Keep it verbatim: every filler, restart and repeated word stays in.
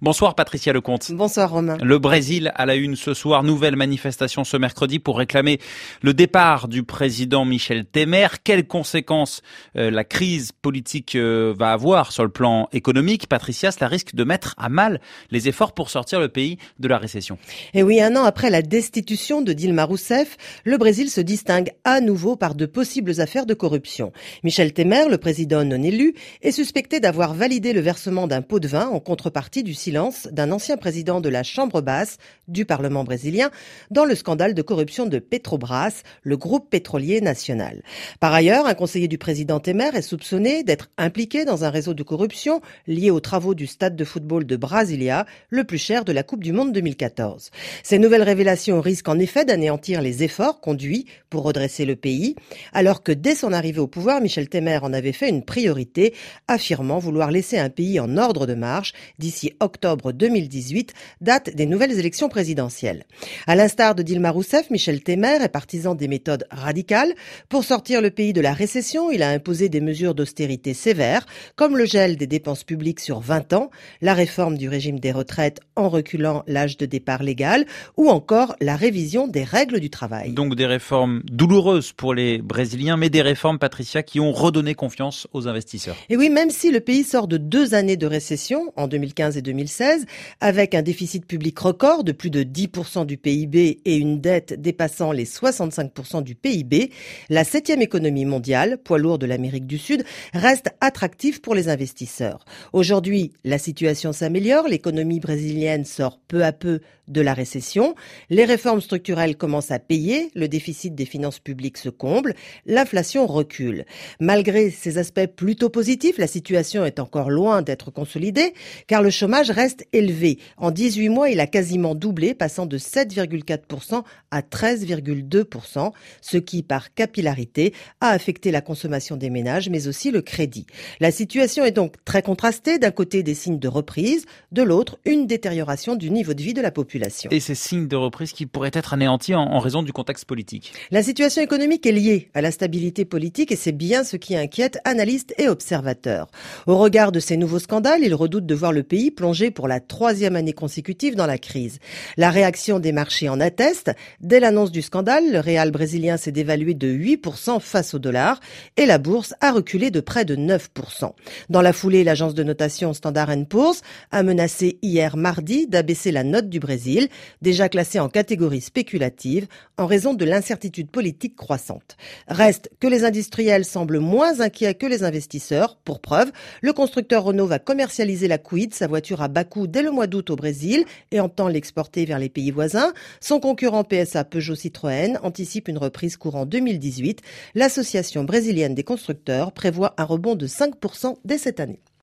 Bonsoir Patricia Lecomte. Bonsoir Romain. Le Brésil à la une ce soir, nouvelle manifestation ce mercredi pour réclamer le départ du président Michel Temer. Quelles conséquences euh, la crise politique euh, va avoir sur le plan économique? Patricia, cela risque de mettre à mal les efforts pour sortir le pays de la récession. Et oui, un an après la destitution de Dilma Rousseff, le Brésil se distingue à nouveau par de possibles affaires de corruption. Michel Temer, le président non élu, est suspecté d'avoir validé le versement d'un pot de vin en contrepartie du silence d'un ancien président de la Chambre basse du Parlement brésilien dans le scandale de corruption de Petrobras, le groupe pétrolier national. Par ailleurs, un conseiller du président Temer est soupçonné d'être impliqué dans un réseau de corruption lié aux travaux du stade de football de Brasilia, le plus cher de la Coupe du Monde deux mille quatorze. Ces nouvelles révélations risquent en effet d'anéantir les efforts conduits pour redresser le pays, alors que dès son arrivée au pouvoir, Michel Temer en avait fait une priorité, affirmant vouloir laisser un pays en ordre de marche d'ici octobre deux mille dix-huit, date des nouvelles élections présidentielles. À l'instar de Dilma Rousseff, Michel Temer est partisan des méthodes radicales. Pour sortir le pays de la récession, il a imposé des mesures d'austérité sévères, comme le gel des dépenses publiques sur vingt ans, la réforme du régime des retraites en reculant l'âge de départ légal, ou encore la révision des règles du travail. Donc des réformes douloureuses pour les Brésiliens, mais des réformes, Patricia, qui ont redonné confiance aux investisseurs. Et oui, même si le pays sort de deux années de récession, en deux mille quinze et deux mille seize, avec un déficit public record de plus de dix pour cent du P I B et une dette dépassant les soixante-cinq pour cent du P I B, la septième économie mondiale, poids lourd de l'Amérique du Sud, reste attractive pour les investisseurs. Aujourd'hui, la situation s'améliore, l'économie brésilienne sort peu à peu de la récession, les réformes structurelles commencent à payer, le déficit des finances publiques se comble, l'inflation recule. Malgré ces aspects plutôt positifs, la situation est encore loin d'être consolidée, car le chômage reste élevé. En dix-huit mois, il a quasiment doublé, passant de sept virgule quatre pour cent à treize virgule deux pour cent, ce qui, par capillarité, a affecté la consommation des ménages, mais aussi le crédit. La situation est donc très contrastée, d'un côté des signes de reprise, de l'autre une détérioration du niveau de vie de la population. Et ces signes de reprise qui pourraient être anéantis en, en raison du contexte politique. La situation économique est liée à la stabilité politique et c'est bien ce qui inquiète analystes et observateurs. Au regard de ces nouveaux scandales, ils redoutent de voir le pays plonger pour la troisième année consécutive dans la crise. La réaction des marchés en atteste. Dès l'annonce du scandale, le réal brésilien s'est dévalué de huit pour cent face au dollar et la bourse a reculé de près de neuf pour cent. Dans la foulée, l'agence de notation Standard and Poor's a menacé hier mardi d'abaisser la note du Brésil, déjà classée en catégorie spéculative en raison de l'incertitude politique croissante. Reste que les industriels semblent moins inquiets que les investisseurs. Pour preuve, le constructeur Renault va commercialiser la Kwid, sa voiture à bas coût, dès le mois d'août au Brésil et entend l'exporter vers les pays voisins. Son concurrent P S A Peugeot Citroën anticipe une reprise courant deux mille dix-huit. L'association brésilienne des constructeurs prévoit un rebond de cinq pour cent dès cette année.